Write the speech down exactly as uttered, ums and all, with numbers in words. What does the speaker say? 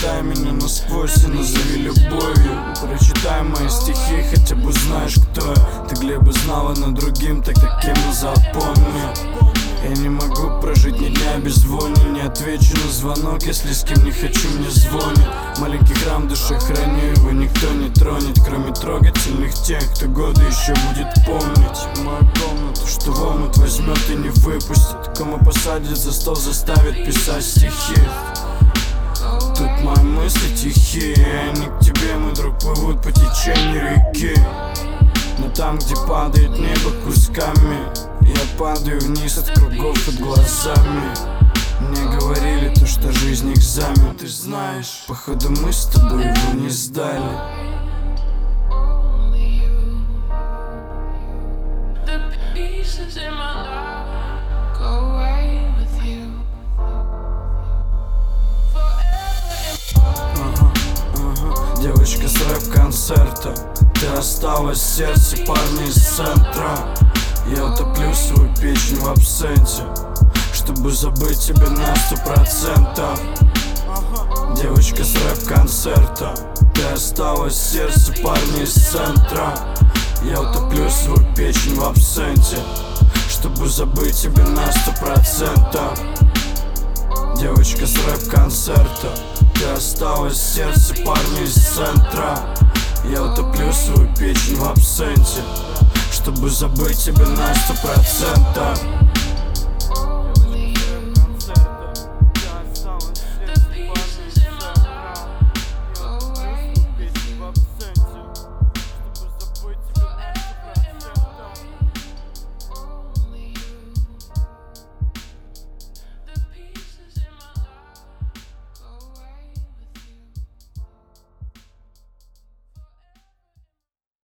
Прочитай меня насквозь и назови любовью. Прочитай мои стихи, хотя бы знаешь, кто я. Ты Глеба знала, но другим так таким и запомни. Я не могу прожить ни дня без вони. Не отвечу на звонок, если с кем не хочу, мне звонит. Маленький храм души храню, его никто не тронет, кроме трогательных тех, кто годы еще будет помнить. Мою комнату, что в омут возьмет и не выпустит, кому посадит за стол, заставит писать стихи. Тут мои мысли тихие, они к тебе, мой друг, плывут по течению реки. Но там, где падает небо кусками, я падаю вниз от кругов под глазами. Мне говорили то, что жизнь экзамен, ты знаешь. Походу мы с тобой его не сдали. Девочка с рэп-концерта, ты осталась в сердце парня из центра. Я утоплю свою печень в абсенте, чтобы забыть тебя на сто процентов. Девочка с рэп-концерта, ты осталась в сердце парня из центра. Я утоплю свою печень в абсенте, чтобы забыть тебя на сто процентов. Девочка с рэп-концерта, ты осталась в сердце парня из центра. Я утоплю свою печень в абсенте, чтобы забыть тебя на сто процентов.